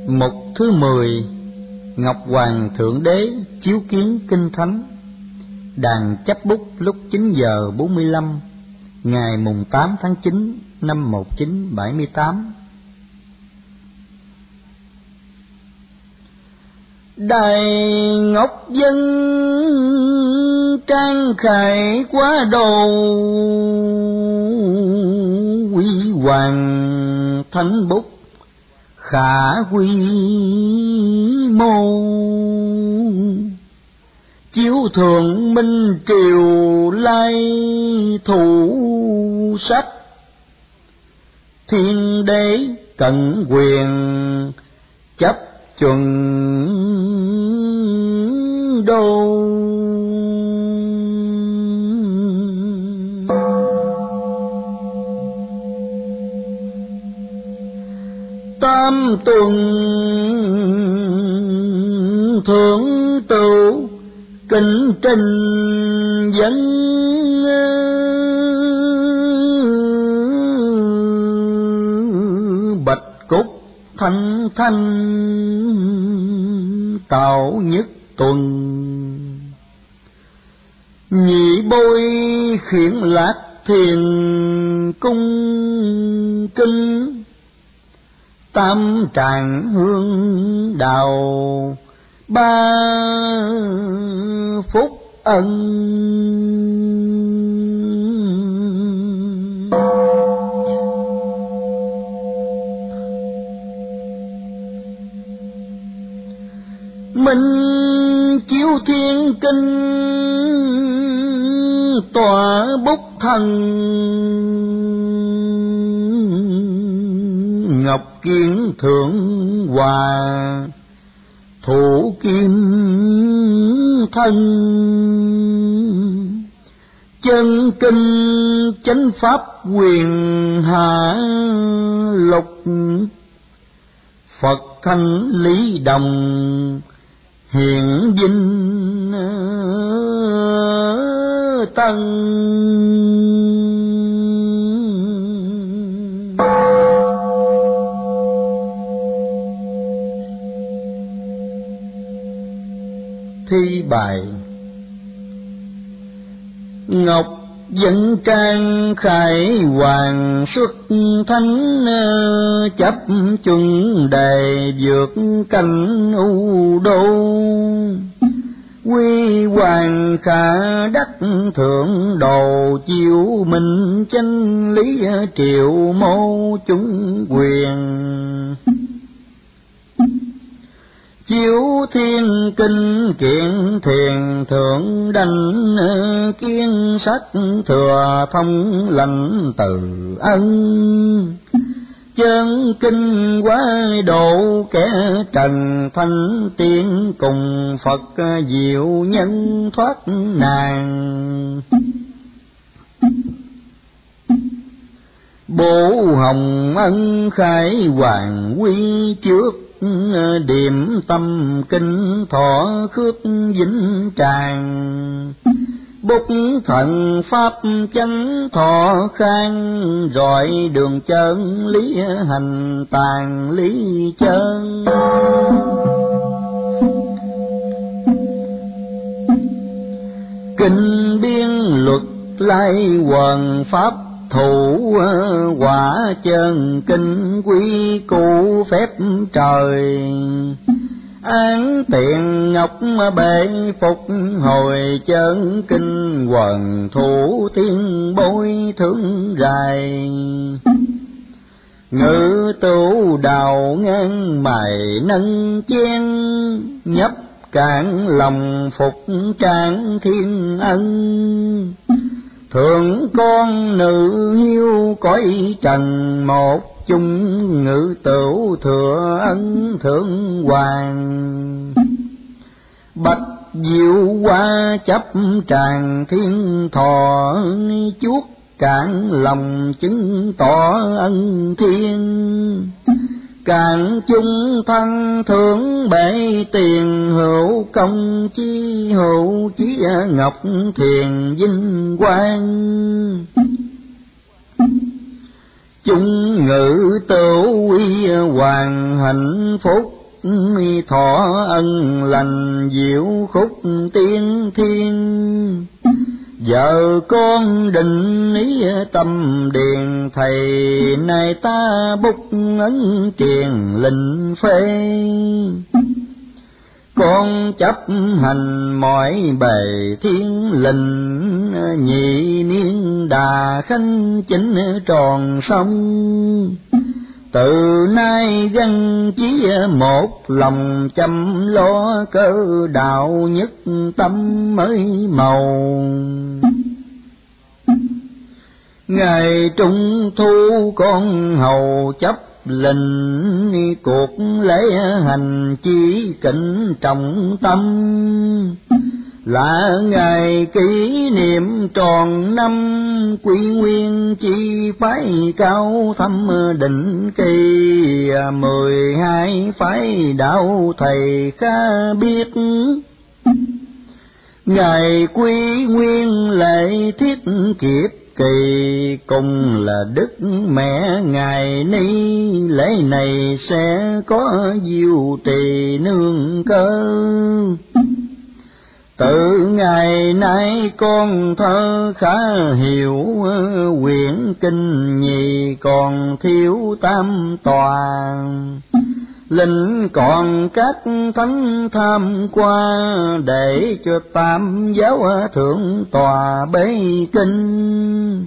Mục thứ 10. Ngọc Hoàng Thượng Đế chiếu kiến Kinh Thánh. Đàn chấp bút lúc 9:45 ngày mùng 8 tháng 9 năm 1978. Đại Ngọc Dân trang khải quá đồ, quy hoàng thánh bút khả quy mô, chiếu thượng minh triều lai thủ sách, thiên đế cận quyền chấp chuẩn đô. Tam tuần thượng tựu kính trình dân, bạch cúc thanh thanh tạo nhất tuần, nhị bôi khiển lạc thiền cung kinh, tam tràng hương đào ba phúc ân. Minh chiếu thiên kinh tòa bút thần, ngọc kiến thượng hòa thủ kim thân, chân kinh chánh pháp quyền hạ lục, Phật thanh lý đồng hiện vinh tân. Thi bài. Ngọc Dân trang khải hoàng xuất thánh, chấp chuẩn đề vượt cảnh u đô, quy hoàng khả đắc thượng đồ, chiếu minh chánh lý triệu mô chúng quyền, chiếu thiên kinh kiện thiền thượng đảnh, kiên sách thừa thông lành từ ân, chân kinh quá độ kẻ trần, thanh tiên cùng Phật diệu nhân thoát nàng. Bố hồng ân khai hoàng quy trước, điểm tâm kinh thọ khước vĩnh tràng, bút thần pháp chánh thọ khang, rọi đường chân lý hành tàn lý chân. Kinh biên luật lai hoàng pháp thủ, quả chân kinh quy cụ phép trời, án tiện ngọc bệ phục hồi chân kinh, quần thủ thiên bối thương dài, ngự tửu đào ngang mài nâng chen, nhấp cạn lòng phục trang thiên ân, thượng con nữ hiếu cõi trần, một chung ngự tửu thừa ân thượng hoàng, bạch diệu qua chấp tràng thiên thọ, chuốt cạn lòng chứng tỏ ân thiên, cạn chung thân thượng bệ tiền, hữu công chi hữu chí ngọc thiền vinh quang, chúng ngự tửu uy hoàng hạnh phúc, thọ ân lành diệu khúc tiên thiên. Vợ con định ý tâm điền, thầy nay ta bút ấn truyền lệnh phê. Con chấp hành mọi bề thiên lệnh, nhị niên đà khánh chỉnh tròn sông. Từ nay gắn chí một lòng, chăm lo cơ đạo nhất tâm mới màu. Ngày trung thu con hầu chấp lệnh, cuộc lễ hành chỉ kính trọng tâm. Là ngày kỷ niệm tròn năm, quy nguyên chi phái cao thâm định kỳ. 12 phái đạo thầy khá biết, ngày quy nguyên lễ thiết kiếp kỳ. Cùng là đức mẹ ngài ni, lễ này sẽ có diệu trì nương cơ. Từ ngày nay con thơ khá hiểu, quyển kinh nhì còn thiếu tam toàn. Linh còn các thánh tham qua, để cho tam giáo thượng tòa bế kinh.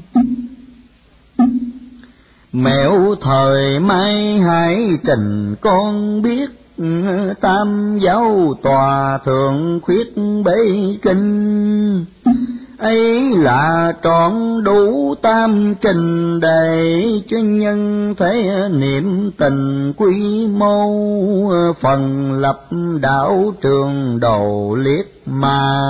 Mẹo thời mai hãy trình con biết, tam giáo tòa thượng khuyết bế kinh. Ấy là trọn đủ tam trình, để cho nhân thế niệm tình quy mô. Phần lập đạo trường đầu liệt mà,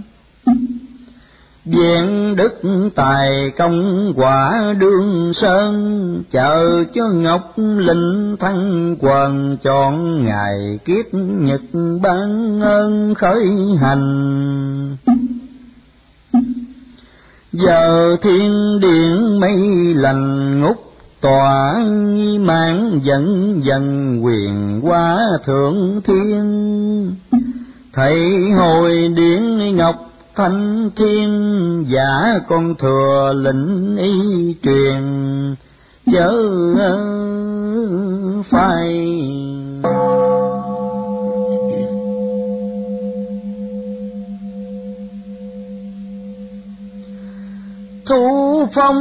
vẹn đức tài công quả đương sơn. Chờ cho ngọc linh thăng quần, chọn ngày kiết nhật ban ơn khởi hành. Giờ thiên điện mây lành ngút tỏa, mang dẫn dần quyền qua thượng thiên. Thầy hồi điện ngọc thanh thiên, giả con thừa lệnh y truyền chớ phai. Thu phong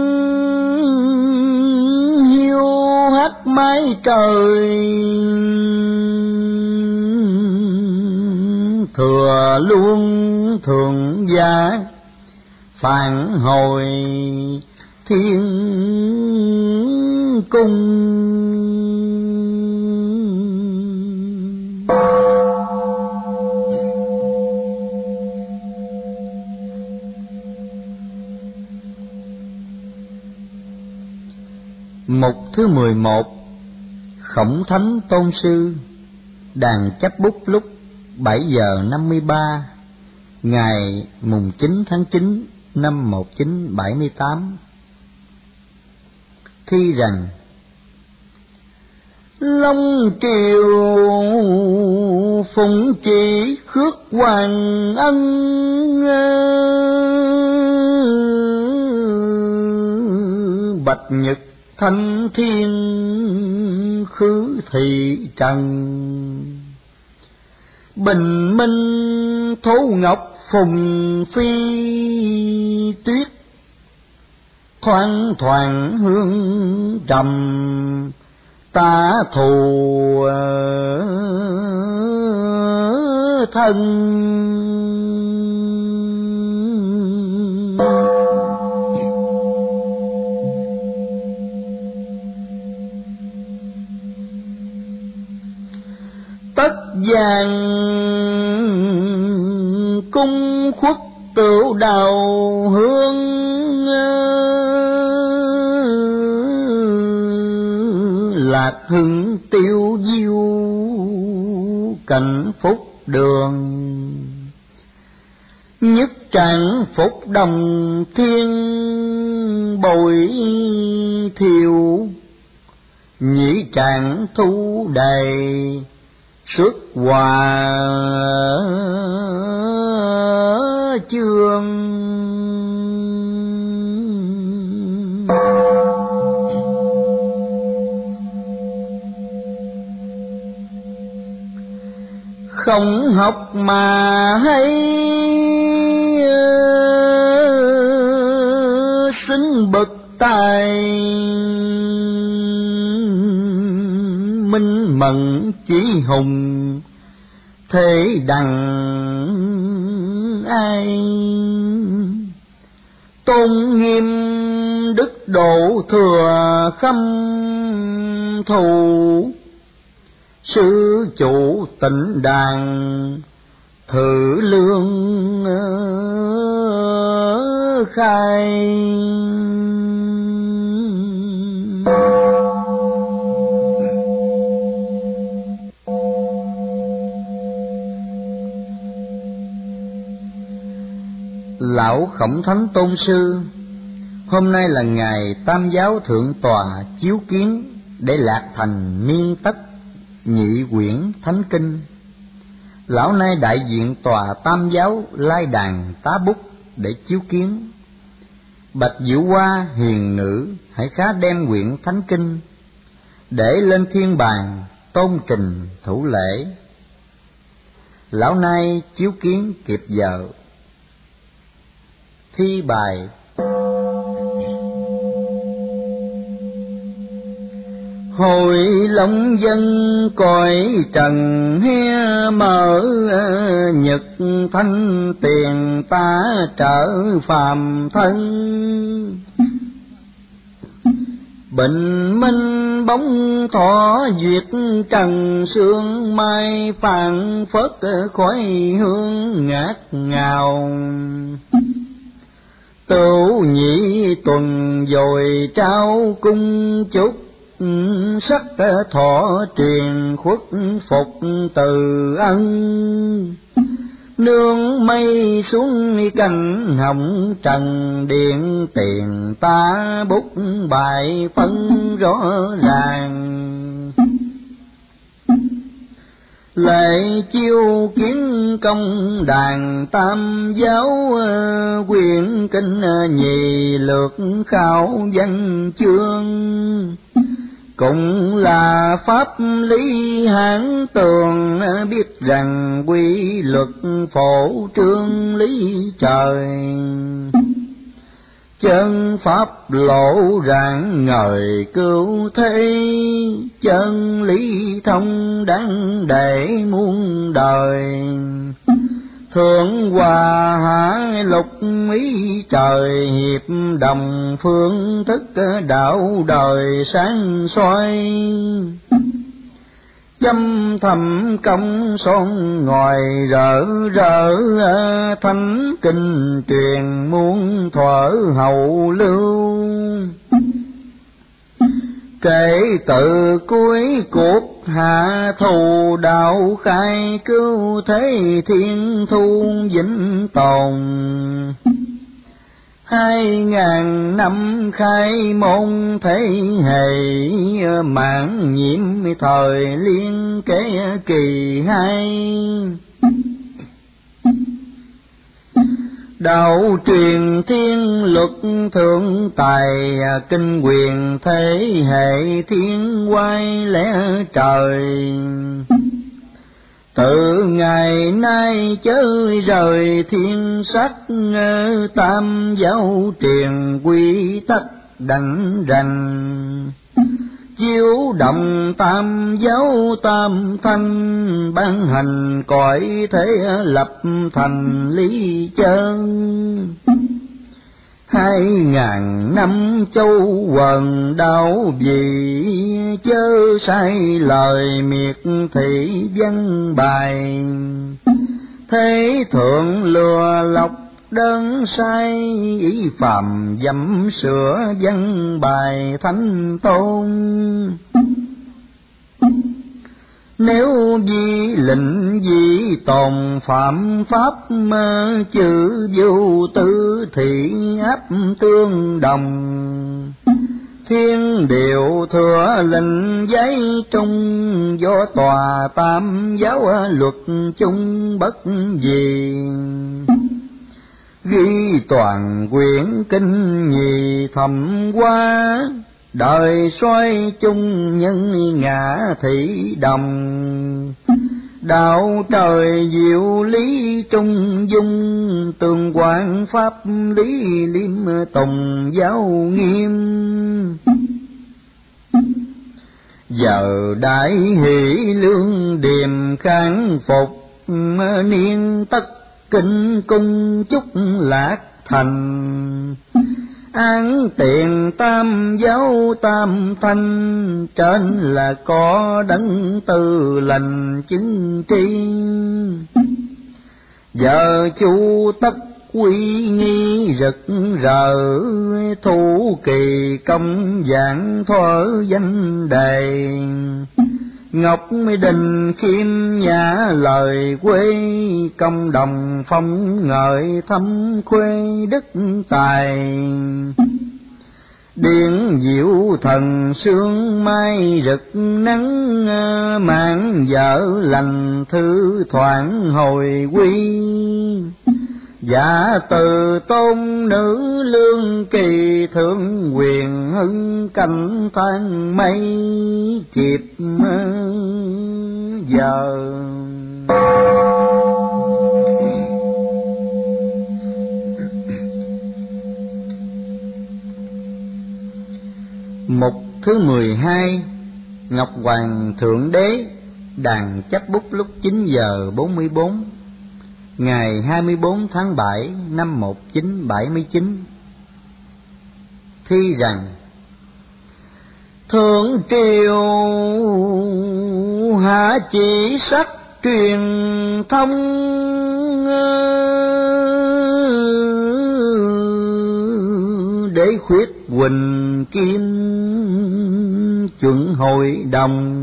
hiu hắt mái trời, thừa luôn thường gia phản hồi thiên cung. Mục thứ 11. Khổng Thánh Tôn Sư. Đàn chấp bút lúc 7 giờ 53 ngày mùng 9 tháng 9 năm 1978. Thi rằng: Long triều phụng chỉ khước hoàng ân, bạch nhật thanh thiên khứ thị trần. Bình minh thấu ngọc phùng phi tuyết, thoang thoảng hương trầm ta thù thân. Tất vàng cung khuất tửu đào hương, lạc hưng tiêu diêu cảnh phúc đường. Nhất trạng phúc đồng thiên bồi thiều, nhĩ trạng thu đầy xuất hòa chương. Không học mà hay xứng bậc tài, minh mẫn chỉ hùng thế đặng ai. Tôn nghiêm đức độ thừa khâm thù, sư chủ tịnh đàn thử lương khai. Lão Khổng Thánh Tôn Sư, hôm nay là ngày Tam Giáo Thượng Tòa chiếu kiến để lạc thành niên tất nhị quyển Thánh Kinh. Lão nay đại diện tòa Tam Giáo lai đàn tá bút để chiếu kiến. Bạch Diệu Hoa hiền nữ hãy khá đem quyển Thánh Kinh để lên thiên bàn tôn trình thủ lễ. Lão nay chiếu kiến kịp giờ. Thi bài. Hồi long dân cõi trần he mở, nhật thanh tiền ta trở phàm thân. Bình minh bóng thọ duyệt trần sương, mai phàn phất khói hương ngát ngào. Tửu nhị tuần dồi trao cung chúc, sắc thọ truyền khuất phục từ ân. Nương mây xuống cành hồng trần, điện tiền ta bút bài phân rõ ràng. Lệ chiêu kiến công đàn Tam Giáo, quyển kinh nhì lược khảo văn chương. Cũng là pháp lý hán tường, biết rằng quy luật phổ trương lý trời. Chân pháp lộ rạng ngời cứu thế, chân lý thông đáng để muôn đời. Thượng hòa hạ lục ý trời, hiệp đồng phương thức đạo đời sáng soi. Châm thầm công son ngòi rỡ rỡ, thánh kinh truyền muôn thuở hậu lưu. Kể từ cuối cuộc hạ thù, đạo khai cứu thế thiên thu vĩnh tồn. 2000 năm khai môn thế hệ, mãn nhiễm thời liên kế kỳ 2. Đạo truyền thiên luật thượng tài, kinh quyền thế hệ thiên quay lẽ trời. Từ ngày nay chớ rời thiên sách, Tam Giáo truyền quy tắc đảnh rành. Chiếu động Tam Giáo tam thanh, ban hành cõi thế lập thành lý chân. 2000 năm châu quần đạo vị, chớ sai lời miệt thị văn bài. Thế thượng lừa lọc đơn sai, ý phàm dẫm sửa văn bài thánh tôn. Nếu vi lệnh vi tồn phạm pháp, chữ vô tư thị áp tương đồng. Thiên điều thừa lệnh giấy trung, do tòa tam giáo luật chung bất gì. Ghi toàn quyển kinh nhì thầm qua, đời xoay chung nhân ngã thị đồng. Đạo trời diệu lý trung dung, tường quan pháp lý liêm tùng giáo nghiêm. Giờ đại hỷ lương điềm khang phục, niên tất kinh cung chúc lạc thành. Án tiền tam giáo tam thanh, trên là có đấng từ lành chứng tri. Giờ chu tất quy nghi rực rỡ, thủ kỳ công giảng thuở danh đề. Ngọc Đình khiêm nhã lời quê, công đồng phong ngợi thâm khuê đức tài. Điện diệu thần sương mai rực nắng, mạng vợ lành thư thoảng hồi quy. Dạ từ tôn nữ lương kỳ, thượng quyền hưng cảnh than mây chịp giờ. Mục thứ 12. Ngọc Hoàng Thượng Đế, đàn chấp bút lúc 9 giờ 44, ngày 24 tháng 7 năm 1979. Thi rằng: Thượng triều hạ chỉ sắc truyền thông, để khuyết huỳnh kim chuẩn hội đồng.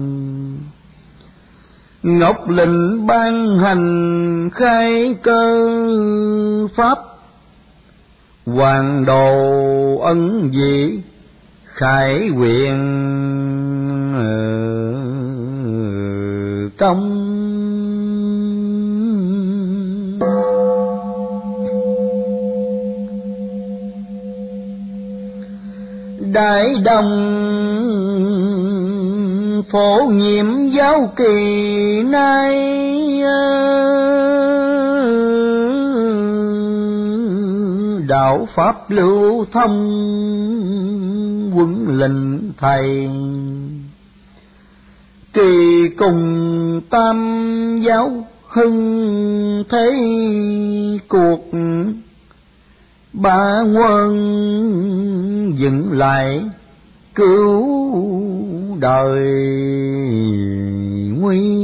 Ngọc lệnh ban hành khai cơ pháp, hoàng đồ ân dị khải quyền công. Đại đồng phổ nhiệm giáo kỳ nay, đạo pháp lưu thông quân lệnh thầy. Kỳ cùng tam giáo hưng thế cuộc, ba quân dựng lại cứu đời nguy.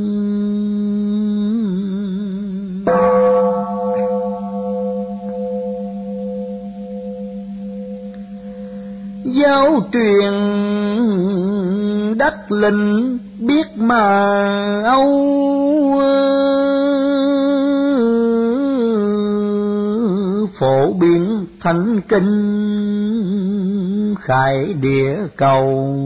Giáo truyền đắc lệnh biết mà âu, phổ biến thánh kinh khải địa cầu.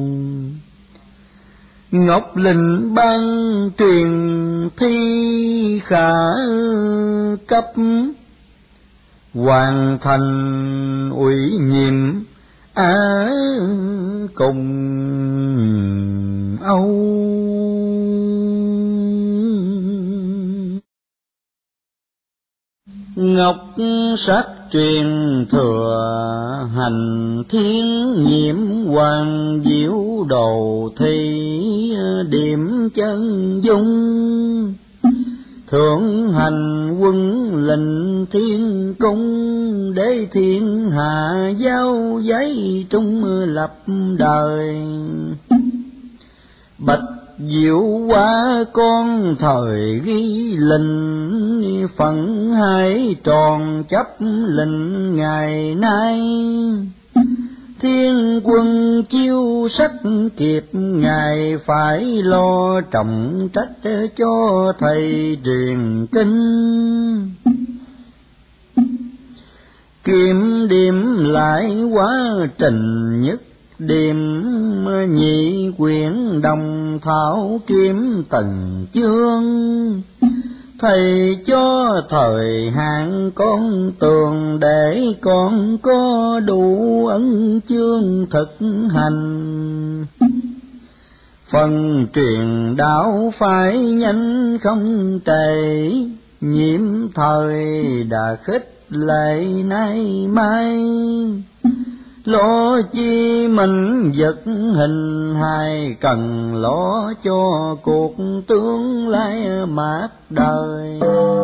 Ngọc lệnh ban truyền thi khả cấp, hoàn thành ủy nhiệm cùng âu. Ngọc sát truyền thừa hành thiên nhiễm, hoàng diệu đồ thi điểm chân dung. Thượng hành quân lệnh thiên cung, để thiên hạ giao giấy trung lập đời. Bạch diệu quá con thời ghi lệnh, phận hai tròn chấp lệnh ngày nay. Thiên quân chiêu sách kịp, ngài phải lo trọng trách cho thầy truyền kinh. Kiểm điểm lại quá trình nhất điểm nhị quyển đồng thảo kiếm từng chương, thầy cho thời hạn con tường để con có đủ ấn chương thực hành. Phần truyền đạo phải nhanh không trễ, nhiễm thời đã khích lệ nay mai. Lo chi mình vật hình hài, cần lo cho cuộc tương lai mát đời.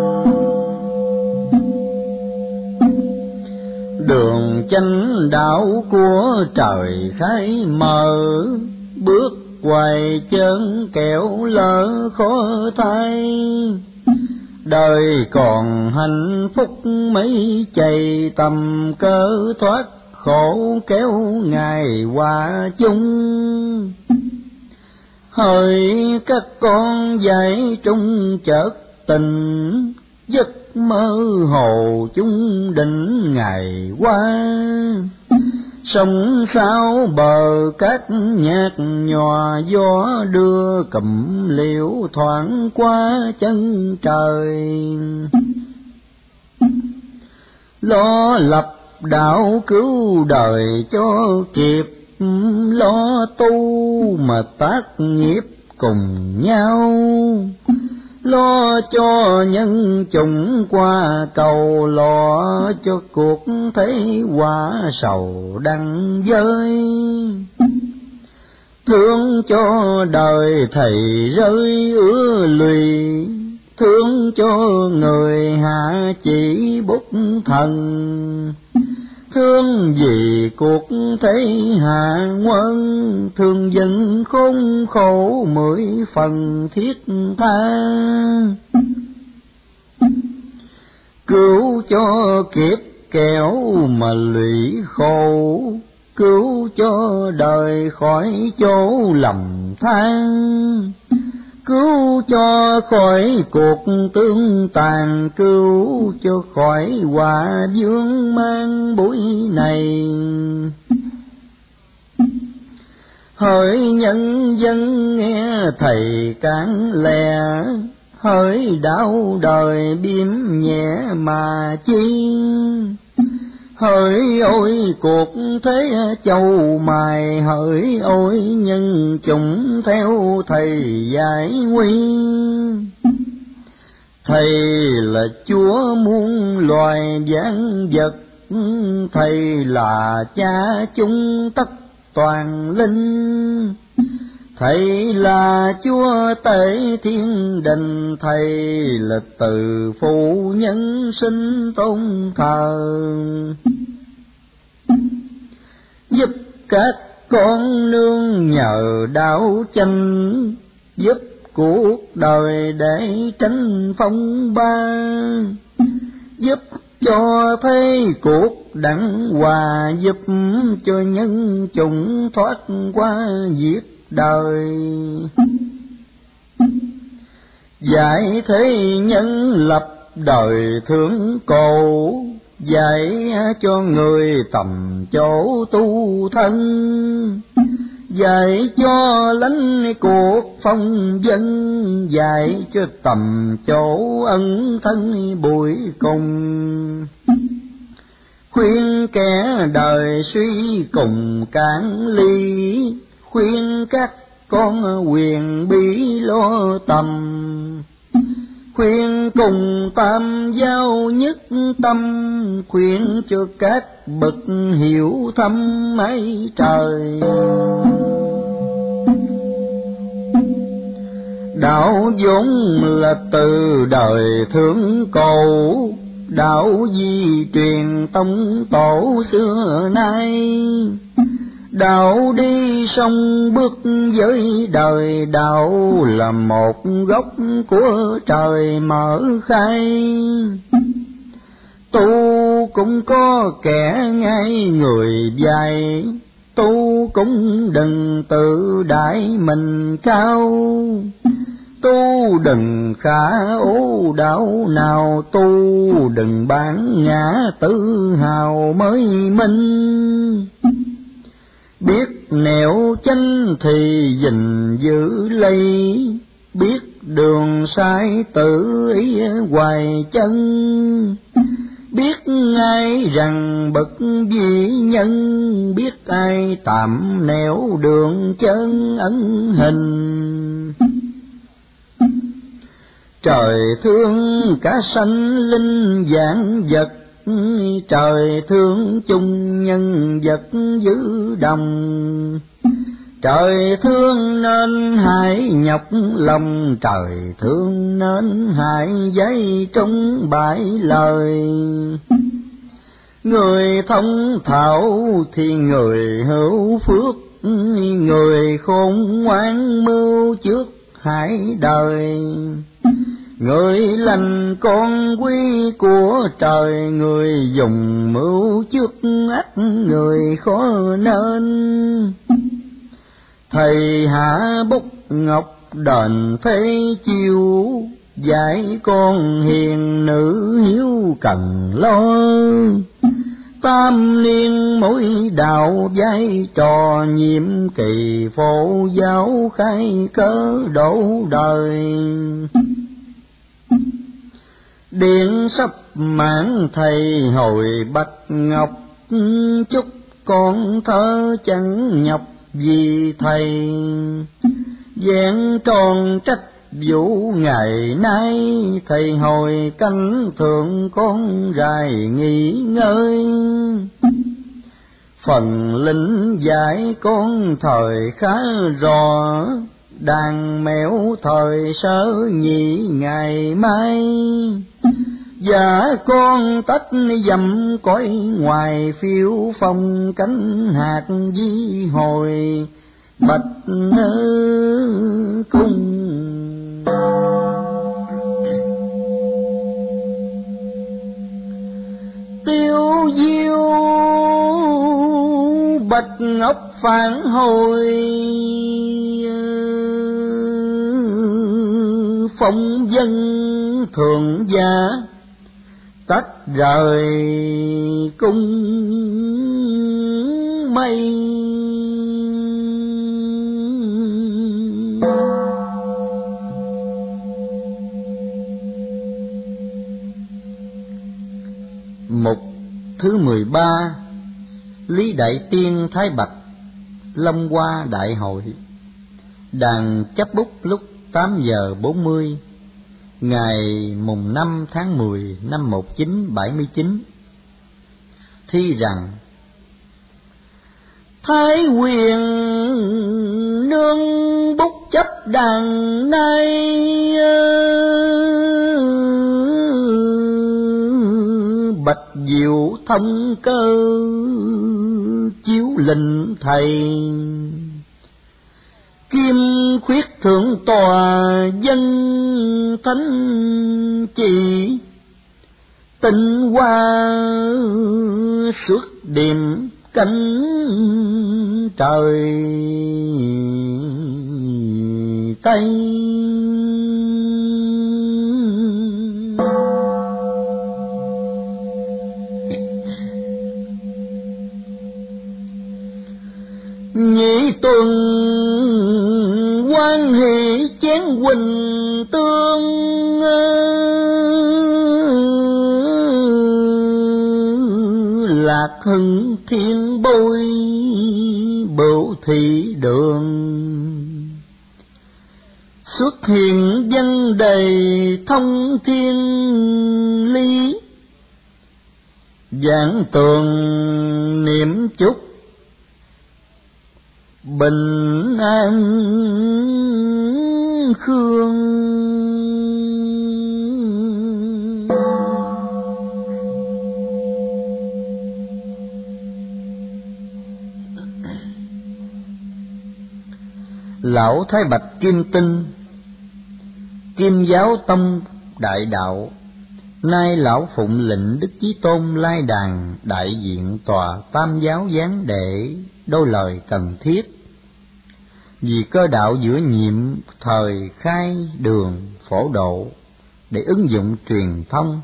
Đường chánh đạo của trời khai mở, bước quay chân kẻo lỡ khó thay. Đời còn hạnh phúc mấy chạy tầm cơ thoát, khổ kéo ngày qua chung. Hỡi các con dạy trung chợt tình, giấc mơ hồ chung định ngày qua. Sông sao bờ cát nhạt nhòa, gió đưa cụm liễu thoảng qua chân trời. Lo lập đạo cứu đời cho kịp, lo tu mà tác nghiệp cùng nhau. Lo cho nhân chủng qua cầu, lo cho cuộc thế quả sầu đắng vơi. Thương cho đời thầy rơi ứa lụy, thương cho người hạ chỉ bút thần. Thương vì cuộc thế hạ quân, thương dân khốn khổ mười phần thiết tha. Cứu cho kiếp kẻo mà lụy khổ, cứu cho đời khỏi chỗ lầm than. Cứu cho khỏi cuộc tương tàn, cứu cho khỏi họa vương mang bụi này. Hỡi nhân dân nghe thầy cán lè, hỡi đạo đời biếm nhẹ mà chi. Hỡi ôi cuộc thế châu mài, hỡi ôi nhân chủng theo thầy giải nguy. Thầy là Chúa muôn loài vạn vật, thầy là cha chúng tất toàn linh. Thầy là Chúa Tể thiên đình, thầy là từ phụ nhân sinh tôn thờ. Giúp các con nương nhờ đạo chánh, giúp cuộc đời để tránh phong ba. Giúp cho thế cuộc đặng hòa, giúp cho nhân chủng thoát qua giết đời. Dạy thế nhân lập đời thương cổ, dạy cho người tầm chỗ tu thân. Dạy cho lánh cuộc phong dân, dạy cho tầm chỗ ân thân bụi cùng. Khuyên kẻ đời suy cùng cản ly, khuyên các con quyền bí lo tầm. Khuyên cùng tam giao nhất tâm, khuyên cho các bậc hiểu thâm mái trời. Đạo vốn là từ đời thượng cổ, đạo di truyền tông tổ xưa nay. Đạo đi sông bước với đời, đạo là một gốc của trời mở khai. Tu cũng có kẻ ngay người dạy, tu cũng đừng tự đại mình cao. Tu đừng khả ố đạo nào, tu đừng bản ngã tự hào mới minh. Biết nẻo chánh thì gìn giữ lấy, biết đường sai tự ý hoài chân, biết ai rằng bậc vĩ nhân, biết ai tạm nẻo đường chân ẩn hình. Trời thương cả sanh linh vạn vật, trời thương chung nhân vật giữ đồng. Trời thương nên hãy nhọc lòng, trời thương nên hãy giấy trong bãi lời. Người thông thạo thì người hữu phước, người khôn ngoan mưu trước hai đời. Người lành con quý của trời, người dùng mưu trước ắt người khó nên. Thầy hạ bút ngọc đền phế chiêu, dạy con hiền nữ hiếu cần lo. Tam niên mỗi đạo vai trò, nhiệm kỳ phổ giáo khai cớ đổ đời. Điện sắp mãn thầy hồi bạch ngọc, chúc con thơ chẳng nhọc vì thầy. Vẹn tròn trách vụ ngày nay, thầy hồi canh thượng con rài nghỉ ngơi. Phần lính dạy con thời khá rõ, đàn mèo thời sớ nhị ngày mai. Dạ con tách dầm cõi ngoài, phiêu phong cánh hạt di hồi bạch cung. Tiêu diêu bạch ngọc phản hồi, phong dân thượng gia tách rời cung mây. Mục thứ 13. Lý Đại Tiên Thái Bạch, Long Hoa Đại Hội. Đàn chấp bút lúc 8:40 ngày mùng 5 tháng 10 năm 1979. Thi rằng: Thái quyền nương bút chấp đàn nay, bạch diệu thông cơ chiếu lệnh thầy. Kim khuyết thượng tòa dân thánh chỉ, tinh hoa suốt đêm cánh trời Tây. Nhị tuần quan hệ chén huỳnh tương, lạc hưng thiên bôi bửu thị đường. Xuất hiện văn đề thông thiên lý, giảng tường niệm chúc bình an khương. Lão Thái Bạch Kim Tinh, Kim Giáo Tông Đại Đạo, nay lão phụng lệnh Đức Chí Tôn lai đàn, đại diện tòa Tam Giáo giáng đệ đôi lời cần thiết. Vì cơ đạo giữa nhiệm thời khai đường phổ độ để ứng dụng truyền thông.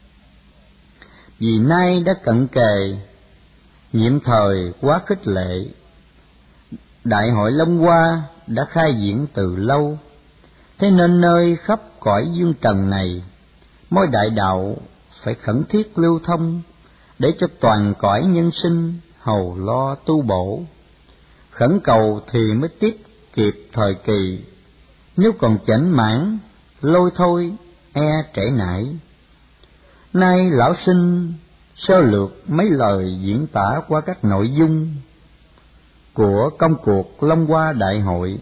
Vì nay đã cận kề nhiệm thời quá khích lệ, Đại hội Long Hoa đã khai diễn từ lâu, thế nên nơi khắp cõi dương trần này, mối đại đạo phải khẩn thiết lưu thông, để cho toàn cõi nhân sinh hầu lo tu bổ. Khẩn cầu thì mới tiếp kịp thời kỳ, nếu còn chểnh mãn lôi thôi e trễ nải. Nay lão sinh sơ lược mấy lời diễn tả qua các nội dung của công cuộc Long Hoa Đại hội.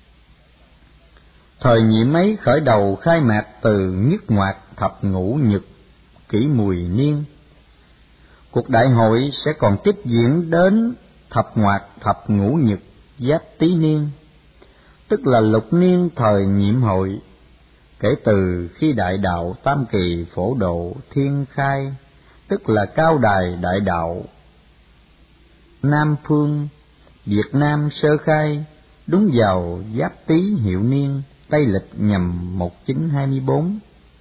Thời nhiệm ấy khởi đầu khai mạc từ nhất ngoạc thập ngũ nhật kỷ mùi niên. Cuộc đại hội sẽ còn tiếp diễn đến thập ngoạc thập ngũ nhật giáp tý niên, tức là lục niên thời nhiệm hội, kể từ khi đại đạo tam kỳ phổ độ thiên khai, tức là cao đài đại đạo Nam Phương Việt Nam sơ khai, đúng vào giáp tý hiệu niên Tây lịch nhằm 1924.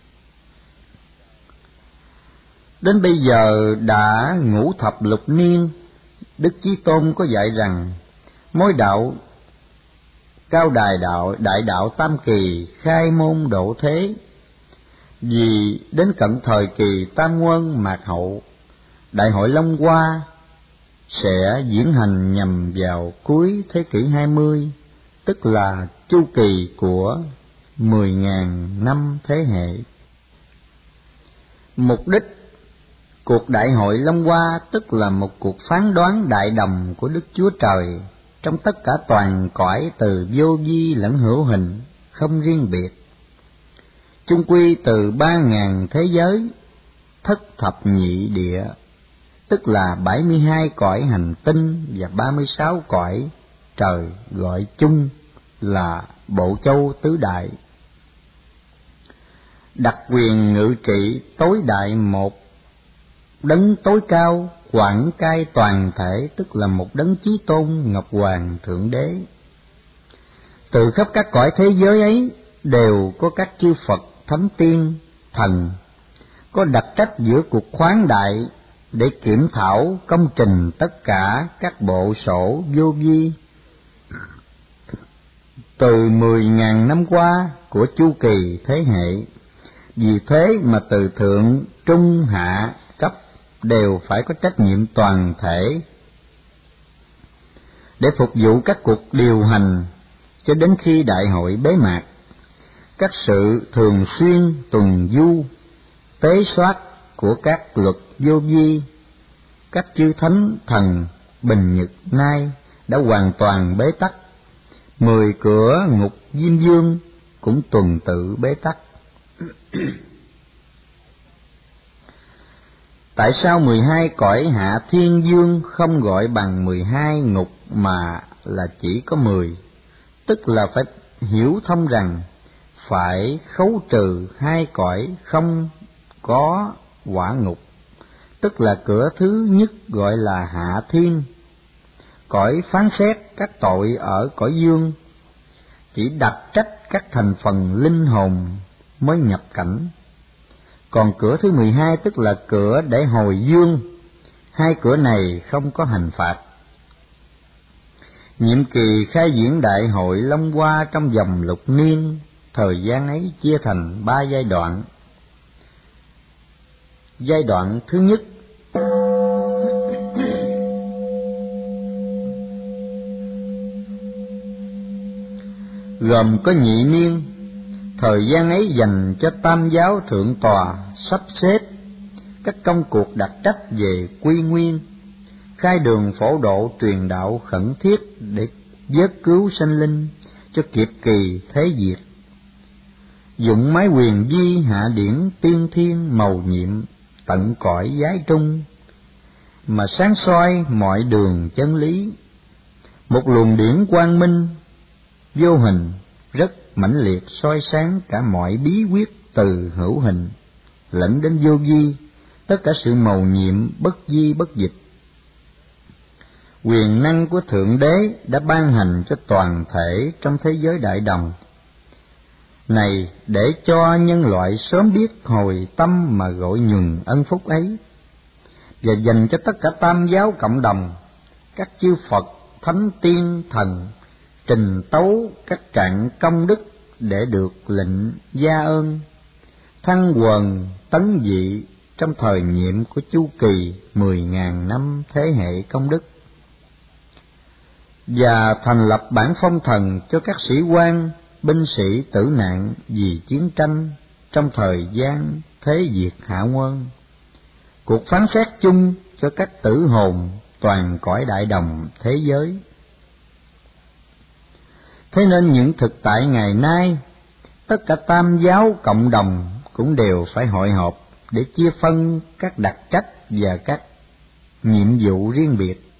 Đến bây giờ đã ngũ thập lục niên, Đức Chí Tôn có dạy rằng mối đạo cao đài đại đạo tam kỳ khai môn độ thế. Vì đến cận thời kỳ tam quân mạt hậu, Đại hội Long Hoa sẽ diễn hành nhằm vào cuối thế kỷ 20, tức là chu kỳ của 10.000 năm thế hệ. Mục đích cuộc Đại hội Long Hoa tức là một cuộc phán đoán đại đồng của Đức Chúa Trời trong tất cả toàn cõi, từ vô vi lẫn hữu hình, không riêng biệt. Chung quy từ 3.000 thế giới, thất thập nhị địa, tức là 72 cõi hành tinh và 36 cõi trời, gọi chung là bộ châu tứ đại. Đặc quyền ngự trị tối đại một đấng tối cao, quảng cai toàn thể, tức là một đấng chí tôn Ngọc Hoàng Thượng Đế. Từ khắp các cõi thế giới ấy đều có các chư Phật, thánh tiên, thần, có đặc trách giữa cuộc khoáng đại để kiểm thảo công trình tất cả các bộ sổ vô vi từ 10.000 năm qua của chu kỳ thế hệ. Vì thế mà từ thượng, trung, hạ cấp đều phải có trách nhiệm toàn thể để phục vụ các cuộc điều hành cho đến khi đại hội bế mạc. Các sự thường xuyên tuần du tế soát của các luật vô vi, các chư thánh thần bình nhật nay đã hoàn toàn bế tắc. 10 cửa ngục Diêm Dương cũng tuần tự bế tắc. Tại sao 12 cõi hạ thiên dương không gọi bằng 12 ngục mà là chỉ có 10? Tức là phải hiểu thông rằng phải khấu trừ 2 cõi không có quả ngục, tức là cửa thứ nhất gọi là hạ thiên, cõi phán xét các tội ở cõi dương, chỉ đặt trách các thành phần linh hồn mới nhập cảnh. Còn cửa thứ 12 tức là cửa để hồi dương, 2 cửa này không có hành phạt. Nhiệm kỳ khai diễn Đại hội Long Hoa trong vòng lục niên, thời gian ấy chia thành 3 giai đoạn. Giai đoạn thứ nhất, gồm có nhị niên. Thời gian ấy dành cho Tam giáo thượng tòa sắp xếp các công cuộc đặc trách về quy nguyên, khai đường phổ độ truyền đạo khẩn thiết để vớt cứu sanh linh cho kịp kỳ thế diệt. Dụng mái quyền vi hạ điển tiên thiên mầu nhiệm tận cõi giái trung, mà sáng soi mọi đường chân lý. Một luồng điển quang minh vô hình rất mãnh liệt soi sáng cả mọi bí quyết từ hữu hình lẫn đến vô vi, tất cả sự mầu nhiệm bất di bất dịch. Quyền năng của Thượng Đế đã ban hành cho toàn thể trong thế giới đại đồng này để cho nhân loại sớm biết hồi tâm mà gọi nhường ân phúc ấy, và dành cho tất cả tam giáo cộng đồng, các chư Phật, thánh tiên thần trình tấu các trạng công đức để được lệnh gia ơn, thăng quần tấn vị trong thời nhiệm của chu kỳ 10.000 năm thế hệ công đức, và thành lập bản phong thần cho các sĩ quan, binh sĩ tử nạn vì chiến tranh trong thời gian thế diệt hạ nguyên, cuộc phán xét chung cho các tử hồn toàn cõi đại đồng thế giới. Thế nên những thực tại ngày nay, tất cả tam giáo cộng đồng cũng đều phải hội họp để chia phân các đặc trách và các nhiệm vụ riêng biệt.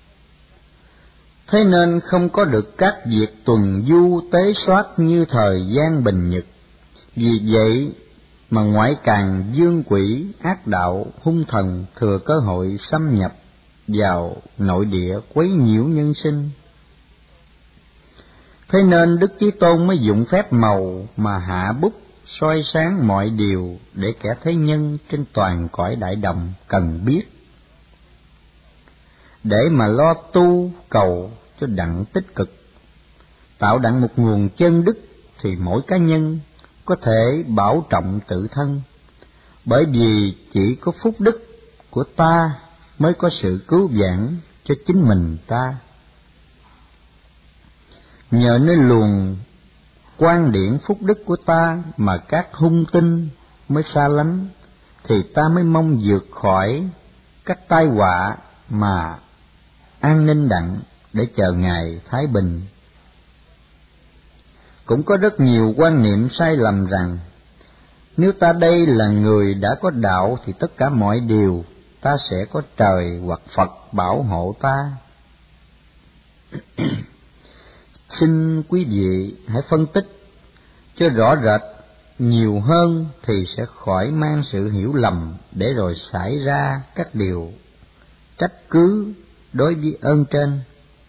Thế nên không có được các việc tuần du tế soát như thời gian bình nhật. Vì vậy mà ngoại càn dương quỷ ác đạo hung thần thừa cơ hội xâm nhập vào nội địa quấy nhiễu nhân sinh. Thế nên Đức Chí Tôn mới dụng phép màu mà hạ bút soi sáng mọi điều để kẻ thế nhân trên toàn cõi đại đồng cần biết, để mà lo tu cầu cho đặng tích cực, tạo đặng một nguồn chân đức, thì mỗi cá nhân có thể bảo trọng tự thân, bởi vì chỉ có phúc đức của ta mới có sự cứu vãn cho chính mình ta. Nhờ nơi luồng quan điển phúc đức của ta mà các hung tinh mới xa lánh, thì ta mới mong vượt khỏi các tai họa mà an ninh đặng để chờ ngày thái bình. Cũng có rất nhiều quan niệm sai lầm rằng nếu ta đây là người đã có đạo thì tất cả mọi điều ta sẽ có trời hoặc Phật bảo hộ ta. Xin quý vị hãy phân tích cho rõ rệt nhiều hơn thì sẽ khỏi mang sự hiểu lầm để rồi xảy ra các điều trách cứ đối với ơn trên.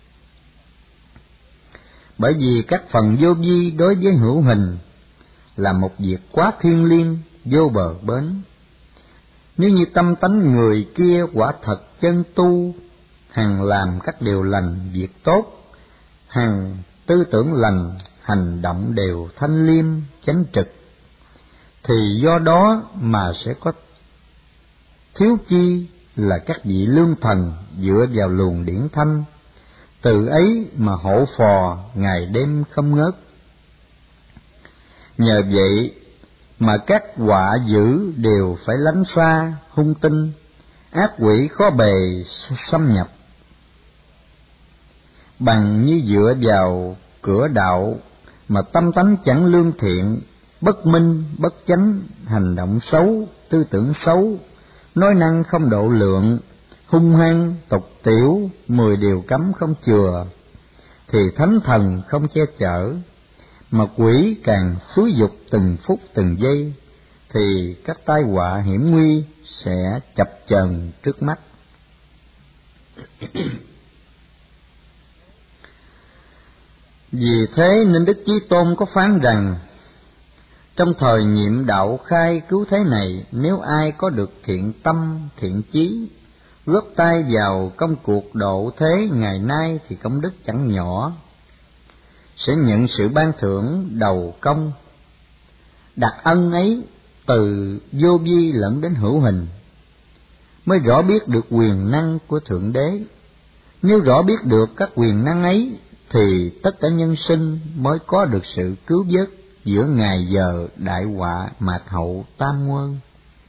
Bởi vì các phần vô vi đối với hữu hình là một việc quá thiêng liêng, vô bờ bến. Nếu như tâm tánh người kia quả thật chân tu, hằng làm các điều lành việc tốt, hằng tư tưởng lành, hành động đều thanh liêm chánh trực, thì do đó mà sẽ có thiếu chi là các vị lương thần dựa vào luồng điển thanh, từ ấy mà hộ phò ngày đêm không ngớt. Nhờ vậy mà các họa dữ đều phải lánh xa hung tinh, ác quỷ khó bề xâm nhập. Bằng như dựa vào cửa đạo mà tâm tánh chẳng lương thiện, bất minh, bất chánh, hành động xấu, tư tưởng xấu, nói năng không độ lượng, hung hăng, tục tiểu, 10 điều cấm không chừa, thì thánh thần không che chở, mà quỷ càng xúi dục từng phút từng giây, thì các tai họa hiểm nguy sẽ chập chờn trước mắt. Vì thế nên Đức Chí Tôn có phán rằng, trong thời nhiệm đạo khai cứu thế này, nếu ai có được thiện tâm, thiện chí, góp tay vào công cuộc độ thế ngày nay thì công đức chẳng nhỏ, sẽ nhận sự ban thưởng đầu công. Đặc ân ấy từ vô vi lẫn đến hữu hình, mới rõ biết được quyền năng của Thượng Đế. Nếu rõ biết được các quyền năng ấy, thì tất cả nhân sinh mới có được sự cứu vớt giữa ngày giờ đại họa mạt hậu tam nguân.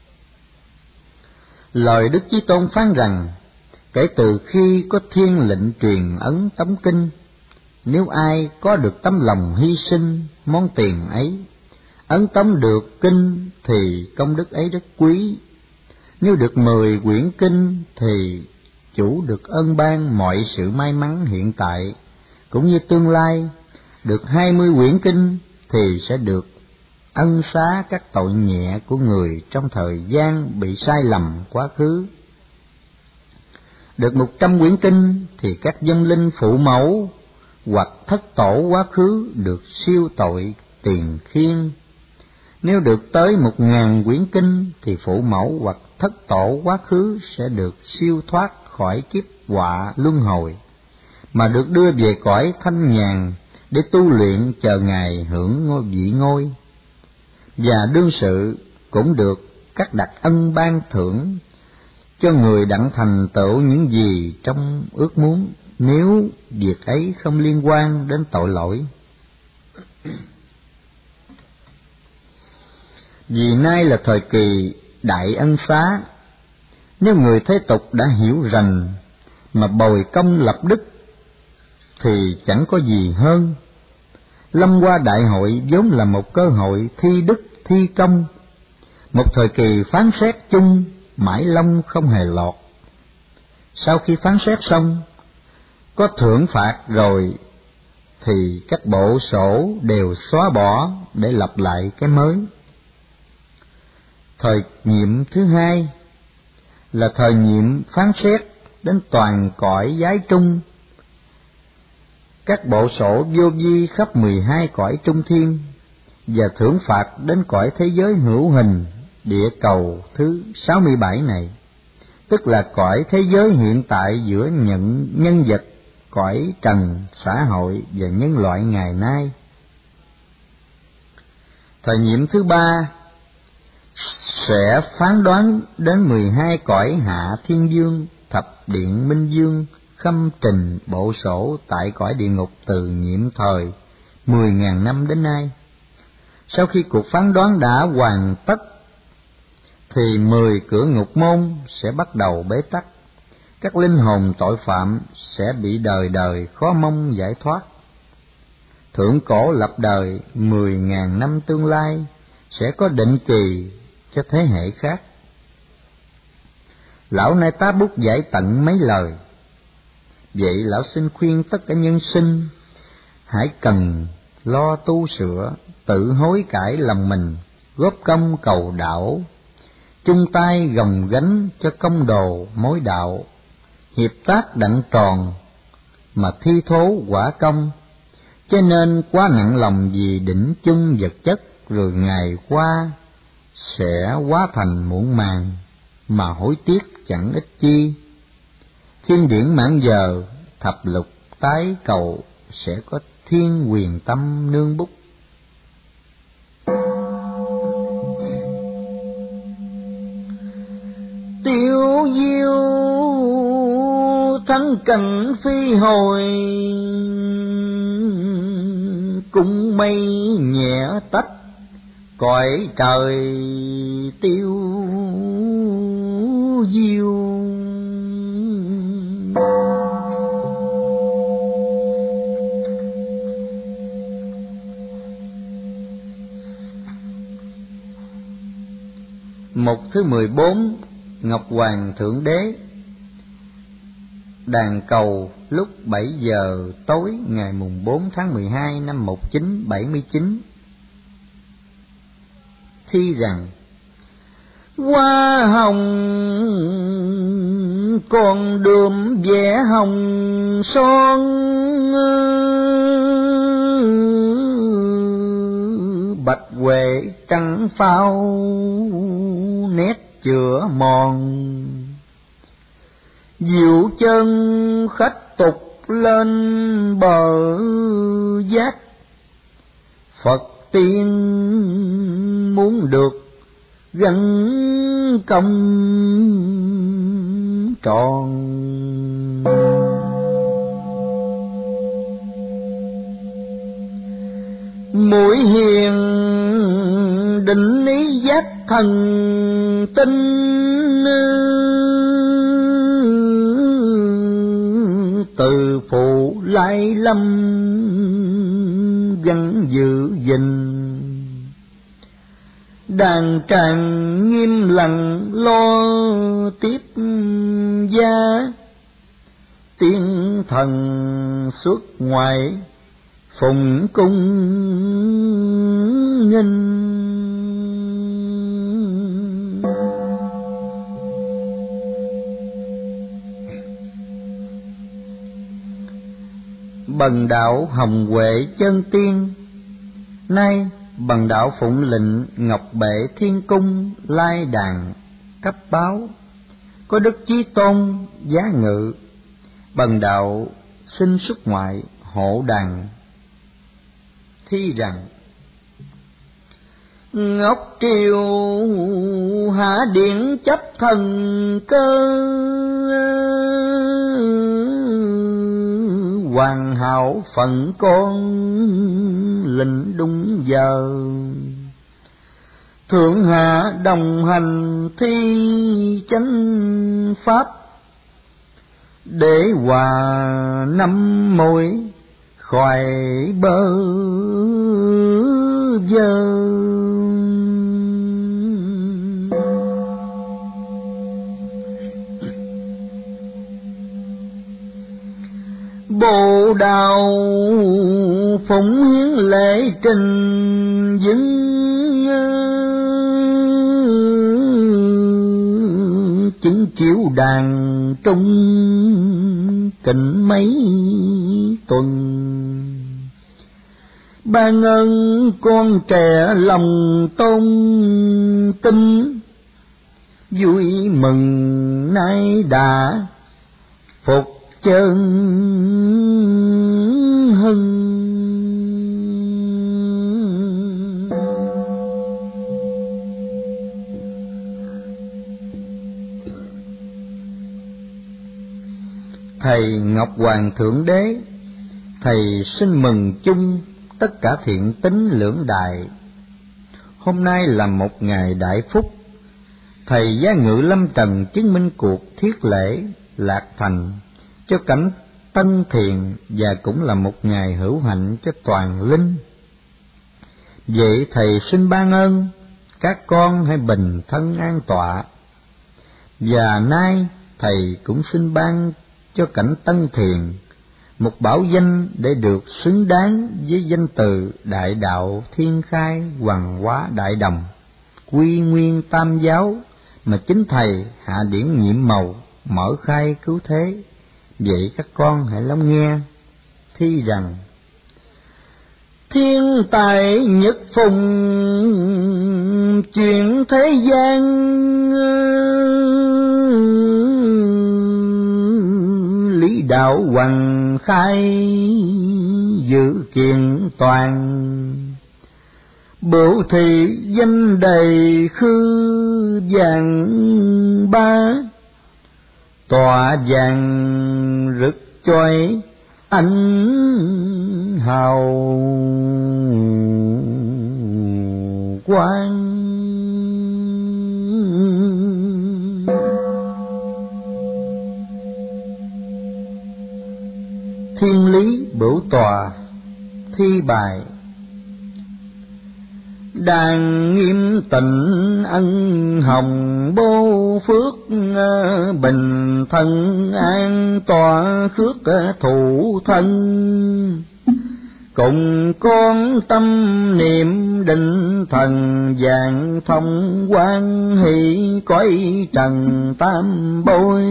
Lời Đức Chí Tôn phán rằng, kể từ khi có thiên lệnh truyền ấn tống kinh, nếu ai có được tấm lòng hy sinh món tiền ấy, ấn tống được kinh thì công đức ấy rất quý. Nếu được 10 quyển kinh thì chủ được ân ban mọi sự may mắn hiện tại cũng như tương lai. Được 20 quyển kinh thì sẽ được ân xá các tội nhẹ của người trong thời gian bị sai lầm quá khứ. Được 100 quyển kinh thì các vong linh phụ mẫu hoặc thất tổ quá khứ được siêu tội tiền khiên. Nếu được tới 1000 quyển kinh thì phụ mẫu hoặc thất tổ quá khứ sẽ được siêu thoát khỏi kiếp họa luân hồi, mà được đưa về cõi thanh nhàn để tu luyện chờ ngày hưởng vị ngôi. Và đương sự cũng được các đặc ân ban thưởng cho người đặng thành tựu những gì trong ước muốn, nếu việc ấy không liên quan đến tội lỗi. Vì nay là thời kỳ đại ân xá, nếu người thế tục đã hiểu rành mà bồi công lập đức thì chẳng có gì hơn. Lâm Hoa đại hội vốn là một cơ hội thi đức thi công, một thời kỳ phán xét chung mãi long không hề lọt. Sau khi phán xét xong, có thưởng phạt rồi thì các bộ sổ đều xóa bỏ để lập lại cái mới. Thời nhiệm thứ hai là thời nhiệm phán xét đến toàn cõi giái trung. Các bộ sổ vô vi khắp 12 cõi trung thiên và thưởng phạt đến cõi thế giới hữu hình địa cầu thứ 67 này, tức là cõi thế giới hiện tại giữa nhân vật, cõi trần, xã hội và nhân loại ngày nay. Thời nhiệm thứ ba sẽ phán đoán đến 12 cõi hạ thiên dương, thập điện minh dương, khâm trình bộ sổ tại cõi địa ngục từ nhiệm thời 10.000 năm đến nay. Sau khi cuộc phán đoán đã hoàn tất thì 10 cửa ngục môn sẽ bắt đầu bế tắc. Các linh hồn tội phạm sẽ bị đời đời khó mong giải thoát. Thượng cổ lập đời 10.000 năm tương lai sẽ có định kỳ cho thế hệ khác. Lão nay tá bút giải tận mấy lời. Vậy lão xin khuyên tất cả nhân sinh hãy cần lo tu sửa, tự hối cải lòng mình, góp công cầu đạo, chung tay gồng gánh cho công đồ mối đạo, hiệp tác đặng tròn mà thi thố quả công. Cho nên quá nặng lòng vì đỉnh chung vật chất, rồi ngày qua sẽ hóa thành muộn màng mà hối tiếc chẳng ích chi. Thiên điển mãn giờ thập lục tái cầu, sẽ có thiên quyền tâm nương bút. Tiêu diêu thắng cảnh phi hồi, cung mây nhẹ tách cõi trời tiêu diêu. Mục thứ 14, Ngọc Hoàng Thượng Đế. Đàn cầu lúc 7 giờ tối ngày mùng 4 tháng 12 năm 1979 thi rằng: hoa hồng còn đượm vẻ hồng son, bạch huệ trắng phao nét chữa mòn. Diệu chân khách tục lên bờ giác, Phật tiên muốn được gắn công tròn. Mũi hiền định ý giác thần tinh, từ phụ lai lâm gắn giữ gìn. Đàn tràng nghiêm lặng lo tiếp gia, tiên thần xuất ngoại phụng cung nghinh. Bần đạo Hồng Huệ chân tiên, nay bần đạo phụng lệnh Ngọc Bệ Thiên Cung lai đàn cấp báo, có đức Chí Tôn giá ngự. Bần đạo xin xuất ngoại hộ đàn. Thi rằng: Ngọc triều hạ điện chấp thần cơ, hoàn hảo phận con lệnh đúng giờ. Thượng hạ đồng hành thi chánh pháp, để hòa năm mối khỏi bơ vơ. Bồ đào phụng hiến lễ trình dứng, chứng chiếu đàn trung kịnh mấy tuần. Ban ơn con trẻ lòng tôn kính, vui mừng nay đã phục chân hưng. Thầy Ngọc Hoàng Thượng Đế, thầy xin mừng chung tất cả thiện tín lưỡng đại. Hôm nay là một ngày đại phúc, thầy gia ngự lâm trần chứng minh cuộc thiết lễ lạc thành cho cảnh tân thiện, và cũng là một ngày hữu hạnh cho toàn linh. Vậy thầy xin ban ơn các con hãy bình thân an tọa, và nay thầy cũng xin ban cho cảnh tân thiện một bảo danh để được xứng đáng với danh từ đại đạo thiên khai hoằng hóa đại đồng, quy nguyên tam giáo mà chính thầy hạ điển nhiệm màu mở khai cứu thế. Vậy các con hãy lắng nghe. Thi rằng: Thiên tài nhất phùng chuyện thế gian, lý đạo hoằng khai giữ kiện toàn. Bửu thị danh đầy khư vàng ba, tòa vàng rực chói ánh hào quang. Thiên lý bửu tòa. Thi bài: Đàn nghiêm tịnh ân hồng bố phước, bình thân an tọa khước thủ thân. Cùng con tâm niệm định thần, vàng thông quan hỷ cõi trần tam bôi.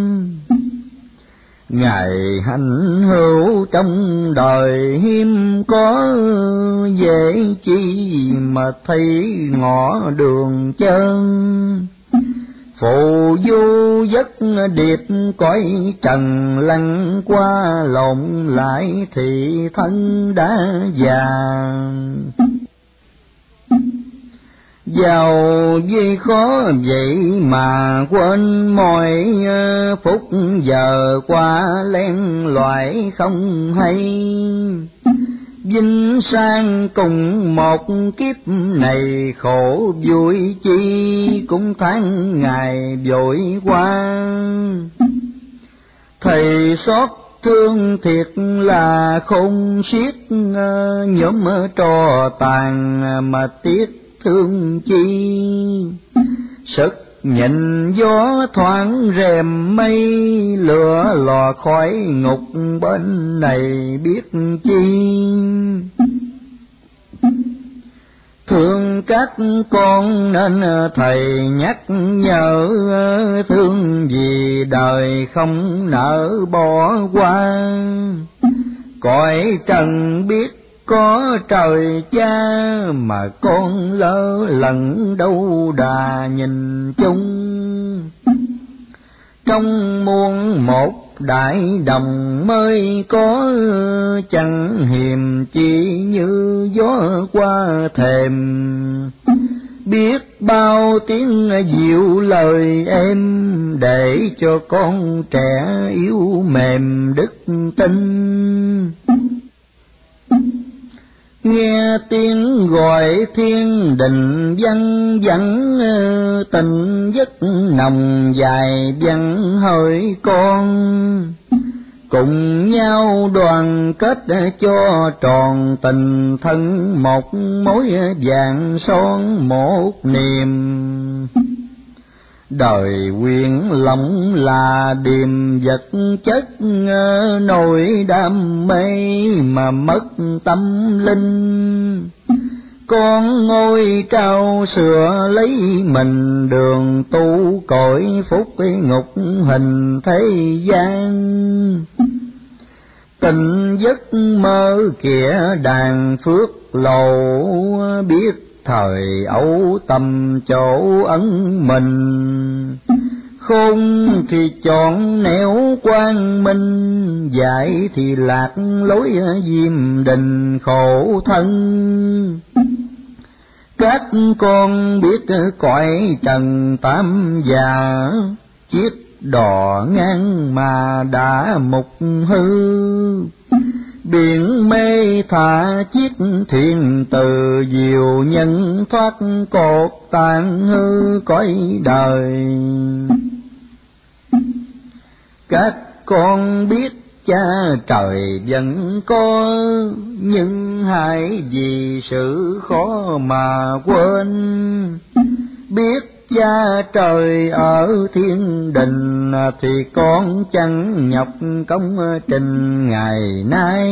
Ngày hạnh hữu trong đời hiếm có, dễ chi mà thấy ngõ đường chân. Phù du giấc điệp cõi trần, lăn qua lộn lại thì thân đã già. Giàu duy khó vậy mà quên mọi phút giờ qua len loại không hay. Vinh sang cùng một kiếp này, khổ vui chi cũng tháng ngày vội qua. Thầy xót thương thiệt là khôn xiết, nhóm trò tàn mà tiếc thương chi. Sức nhìn gió thoáng rèm mây, lửa lò khói ngục bên này biết chi. Thương các con nên thầy nhắc nhở, thương vì đời không nỡ bỏ qua. Cõi trần biết có trời cha, mà con lỡ lẫn đâu đà nhìn chung. Trong muôn một đại đồng mới có, chẳng hiềm chi như gió qua thềm. Biết bao tiếng dịu lời em, để cho con trẻ yếu mềm đức tin. Nghe tiếng gọi thiên đình văng vẳng, tình giấc nồng dài vắng hơi con. Cùng nhau đoàn kết cho tròn tình thân, một mối vàng son một niềm. Đời quyến lòng là điềm vật chất, nỗi đam mê mà mất tâm linh. Con ngôi trao sửa lấy mình, đường tu cõi phúc ngục hình thế gian. Tình giấc mơ kìa đàn phước lầu, biết thời ấu tâm chỗ ẩn mình. Khôn thì chọn nẻo quang minh, dại thì lạc lối diêm đình khổ thân. Các con biết cõi trần tám già, chiếc đò ngang mà đã mục hư. Biển mê thả chiếc thuyền từ diệu nhân, thoát cột tàn hư cõi đời. Các con biết cha trời vẫn có, nhưng hãy vì sự khó mà quên. Biết cha trời ở thiên đình, thì con chẳng nhọc công trình ngày nay.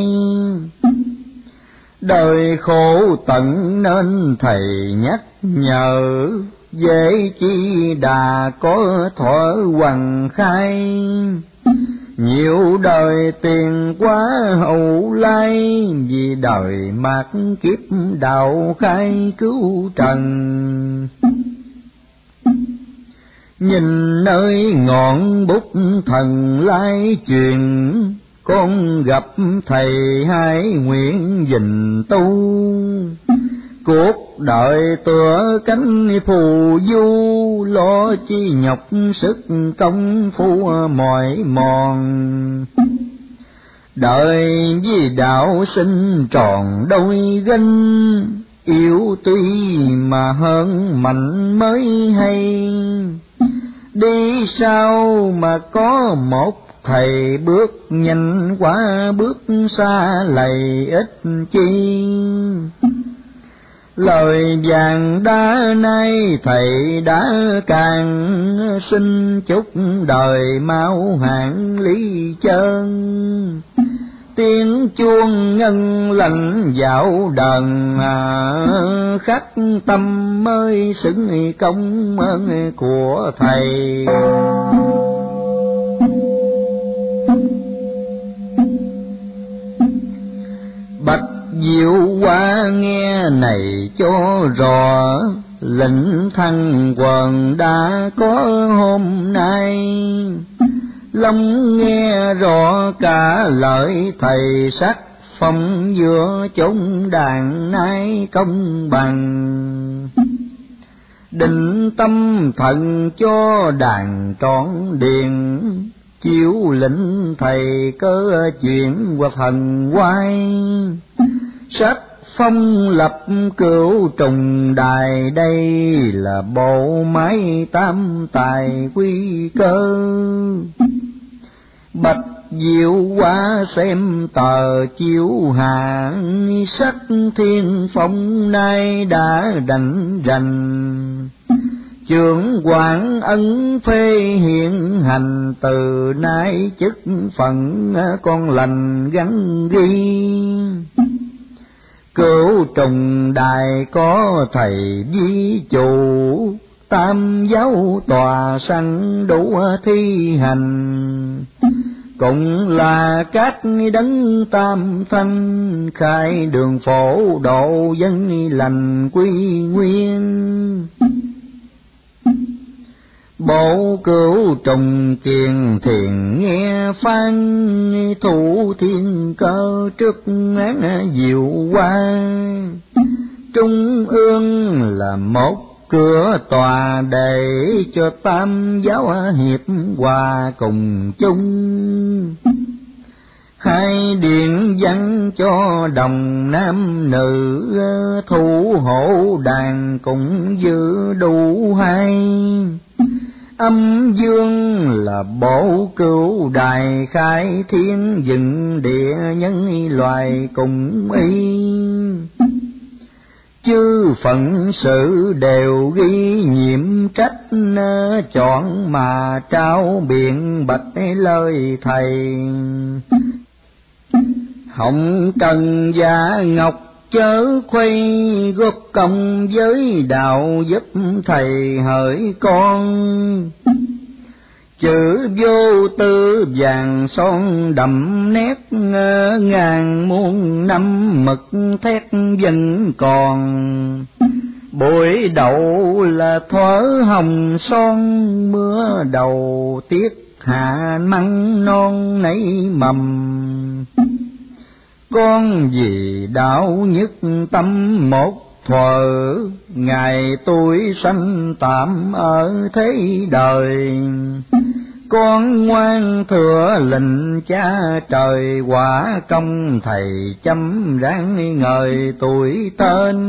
Đời khổ tận nên thầy nhắc nhở, dễ chi đà có thuở hoàng khai. Nhiều đời tiền quá hậu lai, vì đời mạt kiếp đạo khai cứu trần. Nhìn nơi ngọn bút thần lai truyền, con gặp thầy hai nguyện gìn tu. Cuộc đời tựa cánh phù du, lo chi nhọc sức công phu mỏi mòn. Đời vì đạo sinh tròn đôi gánh, yếu tuy mà hơn mạnh mới hay. Đi sao mà có một thầy bước nhanh quá bước xa lầy ít chi. Lời vàng đá nay thầy đã càng, xin chúc đời mau hạn lý chân. Tiếng chuông ngân lành dạo đần, khắc tâm mới xứng công ơn của thầy. Bạch Diệu Hoa nghe này cho rõ, lệnh thăng quần đã có hôm nay. Long nghe rõ cả lời thầy sắc phong, giữa chốn đàn nay công bằng. Định tâm thần cho đàn trọn điền, chiếu lệnh thầy cơ chuyện hoặc thần quay. Sách phong lập cửu trùng đài, đây là bộ máy tam tài quy cơ. Bạch Diệu Hoa xem tờ chiếu hạ, sắc thiên phong nay đã đành rành. Trưởng quản ấn phê hiện hành, từ nay chức phận con lành gắn ghi. Cửu trùng đài có thầy vi chủ, tam giáo tòa sanh đủ thi hành. Cũng là các đấng tam thanh, khai đường phổ độ dân lành quy nguyên. bộ cửu trùng kiền thiền nghe phan, thủ thiên cơ trước án diệu qua. Trung ương là một cửa tòa để cho tam giáo hiệp hòa cùng chung. Hai điện văn cho đồng nam nữ, thủ hộ đàn cũng giữ đủ hai. Âm dương là bộ cửu đài, khai thiên dựng địa nhân loài cùng y. Chư phận sự đều ghi nhiệm trách, chọn mà trao biện bạch lời thầy. Hồng trần và ngọc chớ khuây, góp công với đạo giúp thầy hỡi con. Chữ vô tư vàng son đậm nét, ngàn muôn năm mực thét vẫn còn. Bụi đậu là thuở hồng son, mưa đầu tiết hạ măng non nảy mầm. Con vì đạo nhất tâm một thuở, ngày tuổi sanh tạm ở thế đời. Con ngoan thừa lệnh cha trời, quả công thầy chăm ráng ngời tuổi tên.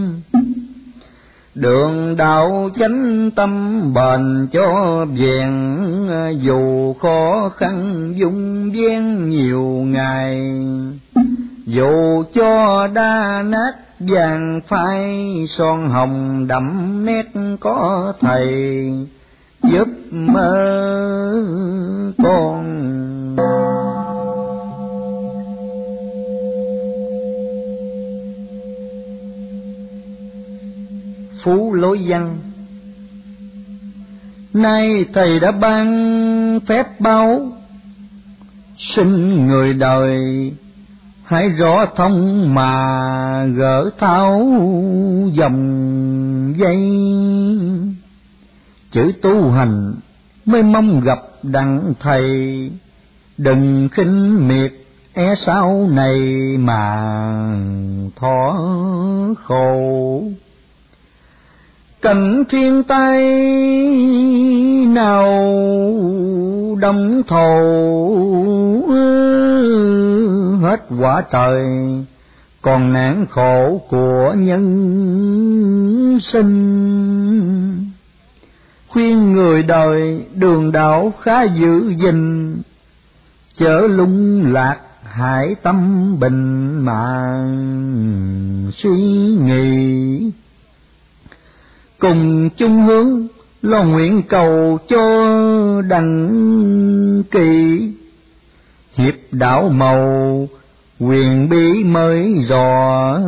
Đường đạo chánh tâm bền cho vẹn, dù khó khăn dung vén nhiều ngày. Dù cho đa nát vàng phai, son hồng đậm nét có thầy giúp mơ con. Phú lối văn. Nay thầy đã ban phép báo, xin người đời hãy rõ thông mà gỡ tháo dòng dây. Chữ tu hành mới mong gặp đặng thầy, đừng khinh miệt e sau này mà thọ khổ. Cảnh thiên tai nào đóng thầu, hết quả trời còn nạn khổ của nhân sinh. Khuyên người đời đường đạo khá giữ gìn, chớ lung lạc hại tâm bình mà suy nghĩ. Cùng chung hướng lo nguyện cầu cho đặng kỳ, hiệp đạo màu quyền bí mới dò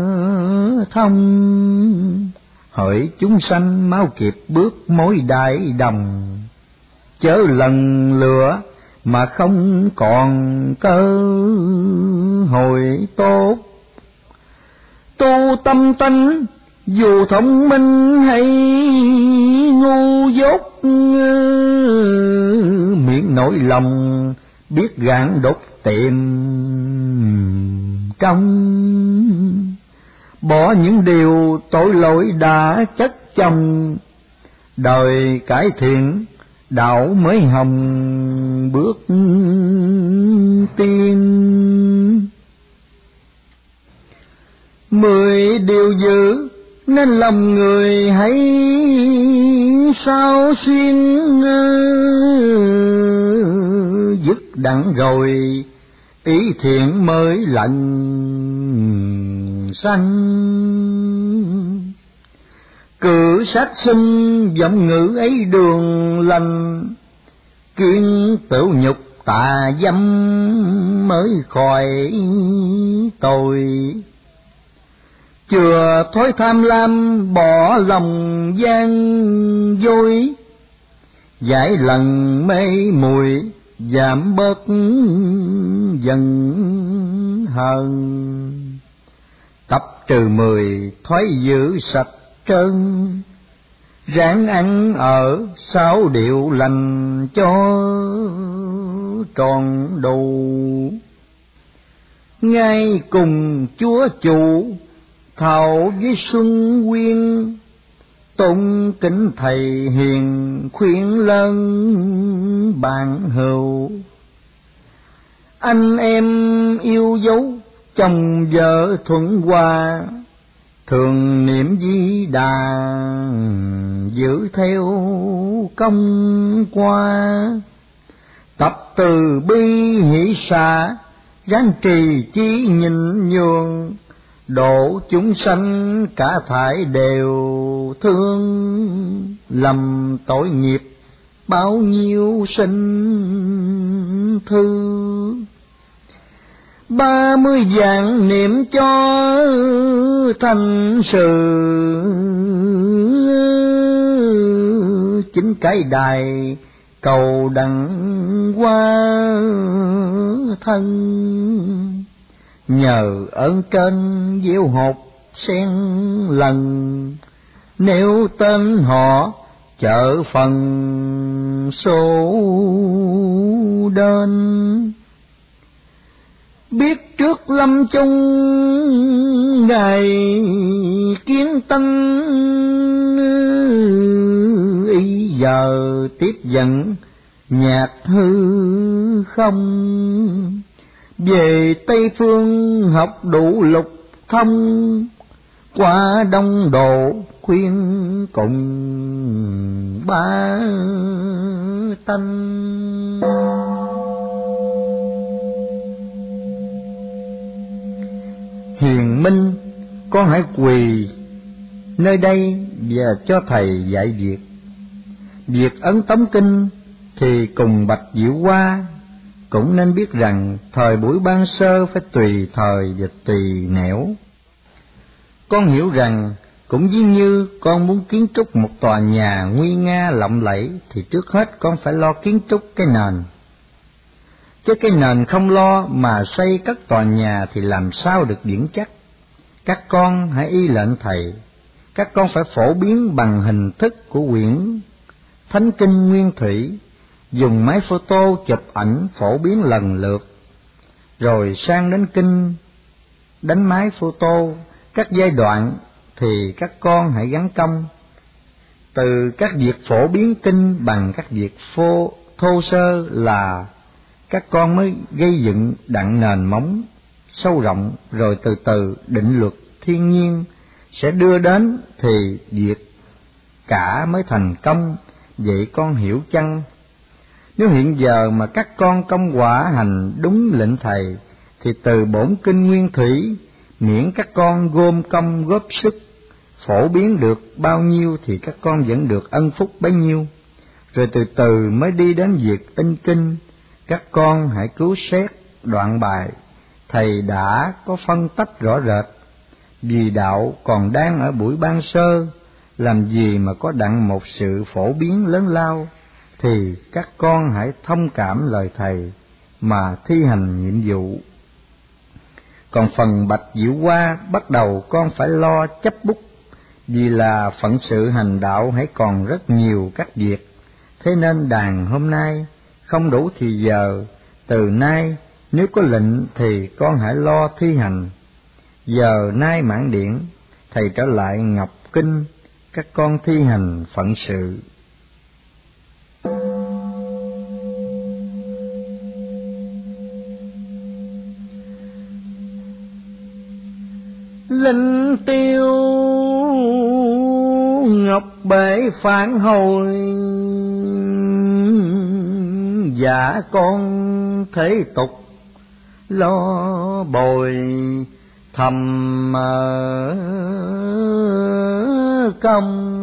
thông. Hỡi chúng sanh mau kịp bước mối đại đồng, chớ lần lửa mà không còn cơ hội tốt. Tu tâm tánh dù thông minh hay ngu dốt, miệng nỗi lòng biết gạn đốt tìm trong. Bỏ những điều tội lỗi đã chất chồng, đời cải thiện đạo mới hồng bước tiên. 10 điều giữ nên lòng người hãy sao xuyên, dứt đặng rồi ý thiện mới lành sanh. Cử sát sinh giọng ngữ ấy đường lành, kiên tửu nhục tà dâm mới khỏi tội. Chừa thói tham lam bỏ lòng gian dối, giải lần mê muội giảm bớt dần hờn. Tập trừ 10 thói giữ sạch trơn, ráng ăn ở sáu điệu lành cho tròn đủ. Ngay cùng Chúa Chủ thảo với Xuân Quyên, tôn kính thầy hiền khuyên lớn bạn hữu. Anh em yêu dấu chồng vợ thuận hòa, thường niệm Di Đà giữ theo công qua. Tập từ bi hỷ xả, ráng trì chí nhịn nhường, độ chúng sanh cả thải đều thương. Lầm tội nghiệp bao nhiêu sinh thư, 30 vạn niệm cho thành sự. Chính cái đài cầu đặng qua thân, nhờ ơn trên gieo hột sen lần. Nếu tên họ chợ phần số đến, biết trước lâm chung ngày kiến tánh. Ý giờ tiếp dẫn nhạc hư không, về Tây Phương học đủ lục thông. Qua Đông Độ khuyên cùng ba tánh. Hiền minh, con hãy quỳ nơi đây và cho thầy dạy việc. Việc ấn tống kinh thì cùng Bạch Diệu Hoa cũng nên biết rằng thời buổi ban sơ phải tùy thời và tùy nẻo. Con hiểu rằng cũng giống như con muốn kiến trúc một tòa nhà nguy nga lộng lẫy thì trước hết con phải lo kiến trúc cái nền. Chứ cái nền không lo mà xây cất tòa nhà thì làm sao được vững chắc. Các con hãy y lệnh thầy, các con phải phổ biến bằng hình thức của quyển Thánh Kinh Nguyên Thủy, dùng máy photo chụp ảnh phổ biến lần lượt, rồi sang đến kinh đánh máy photo các giai đoạn thì các con hãy gắn công. Từ các việc phổ biến kinh bằng các việc thô sơ là các con mới gây dựng đặng nền móng sâu rộng, rồi từ từ định luật thiên nhiên sẽ đưa đến thì việc cả mới thành công. Vậy con hiểu chăng? Nếu hiện giờ mà các con công quả hành đúng lệnh thầy thì từ bổn kinh Nguyên Thủy, miễn các con gom công góp sức phổ biến được bao nhiêu thì các con vẫn được ân phúc bấy nhiêu. Rồi từ từ mới đi đến việc in kinh. Các con hãy cứu xét đoạn bài thầy đã có phân tách rõ rệt. Vì đạo còn đang ở buổi ban sơ, làm gì mà có đặng một sự phổ biến lớn lao, thì các con hãy thông cảm lời thầy mà thi hành nhiệm vụ. Còn phần Bạch Diệu Hoa, bắt đầu con phải lo chấp bút, vì là phận sự hành đạo hãy còn rất nhiều các việc. Thế nên đàn hôm nay không đủ thì giờ, từ nay nếu có lệnh thì con hãy lo thi hành. Giờ nay mãn điện, thầy trở lại Ngọc Kinh, các con thi hành phận sự. Linh tiêu ngọc bể phản hồi, dạ con thế tục lo bồi thầm công.